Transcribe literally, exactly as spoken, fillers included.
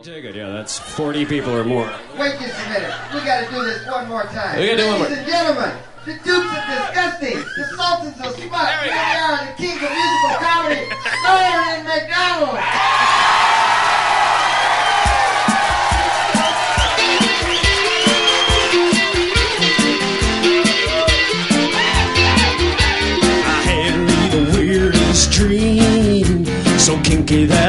You take it, yeah, that's forty people or more. Wait just a minute. We gotta do this one more time. We gotta do one more. Ladies and gentlemen, the Dukes of Disgusting, the Sultans of Smut, here we are, the kings of musical comedy, Norman McDonald. I had me the weirdest dream, so kinky that